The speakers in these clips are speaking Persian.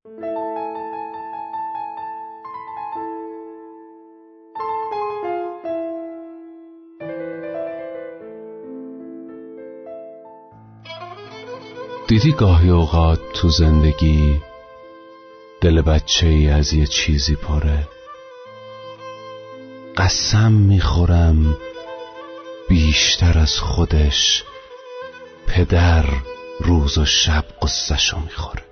دیدی گاهی اوقات تو زندگی دل بچه ای از یه چیزی پره، قسم میخورم بیشتر از خودش پدر روز و شب قصه‌شو میخوره.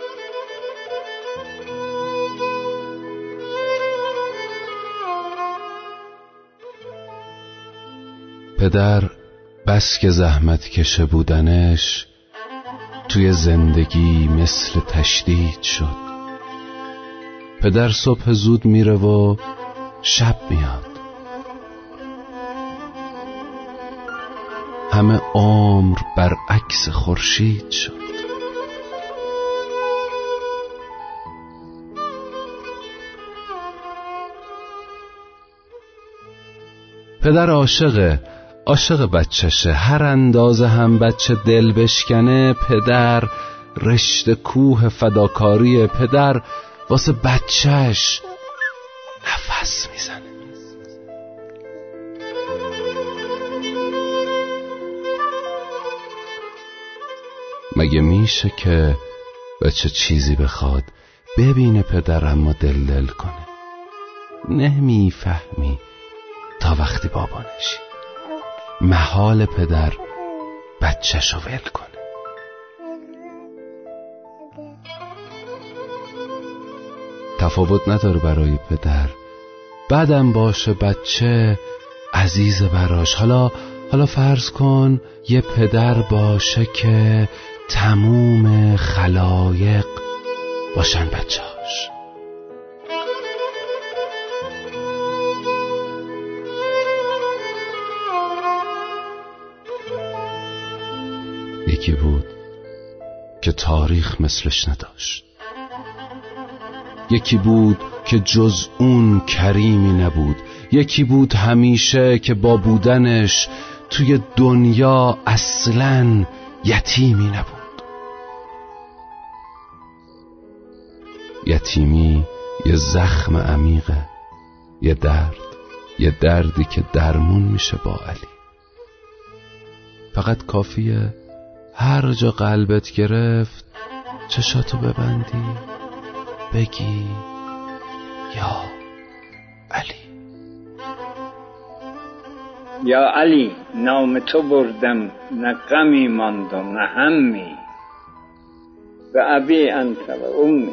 پدر بس که زحمت کشه بودنش توی زندگی مثل تشدید شد. پدر صبح زود میره و شب میاد. همه عمر برعکس خورشید شد. پدر عاشق بچهشه. هر اندازه هم بچه دل بشکنه، پدر رشته کوه فداکاری پدر واسه بچهش نفس میزنه. مگه میشه که بچه چیزی بخواد ببینه پدر اما دل کنه؟ نمیفهمی تا وقتی بابا نشی. محال پدر بچه‌شو ول کنه. تفاوت نداره برای پدر. بعدم باشه بچه عزیز براش. حالا فرض کن یه پدر باشه که تموم خلایق باشن بچه‌هاش. یکی بود که تاریخ مثلش نداشت. یکی بود که جز اون کریمی نبود. یکی بود همیشه که با بودنش توی دنیا اصلاً یتیمی نبود. یتیمی یه زخم عمیقه، یه دردی که درمون میشه با علی. فقط کافیه هر جا قلبت گرفت چشاتو ببندی بگی یا علی. یا علی نام تو بردم، نه غمی ماند و نه همی، به ابی انت و امی.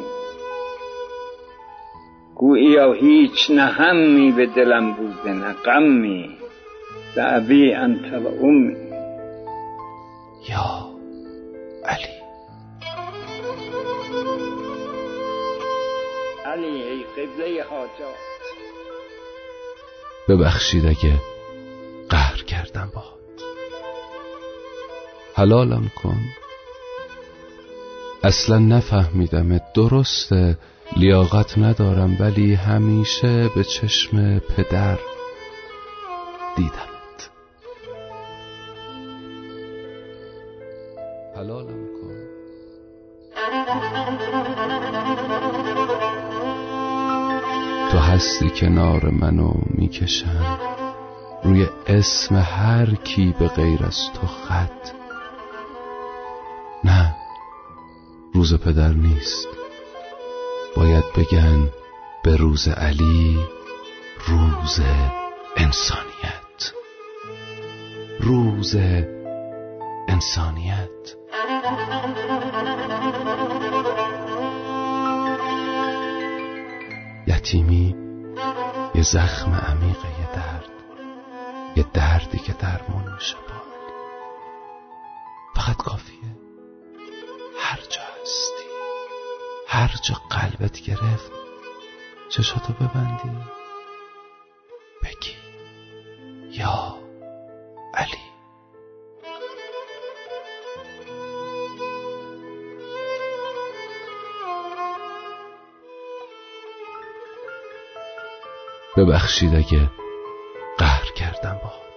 گوییا هیچ نه همی به دلم بوده نه غمی، به ابی انت و امی. یا علی. علی ای قبله حاجات، ببخشید اگه قهر کردم باهات. حلالم کن. اصلا نفهمیدم. درسته لیاقت ندارم، ولی همیشه به چشم پدر دیدمت. حلالم کن. تو هستی کنار منو میکشم روی اسم هر کی به غیر از تو خط. نه، روز پدر نیست. باید بگن به روز علی روز انسانیت. روز انسانیت. یتیمی یه زخم عمیقه، یه دردی که درمون میشه با علی. فقط کافیه هر جا هستی، هر جا قلبت گرفت چشاتو ببندی بگی یا علی. ببخشید اگه قهر کردم باهات.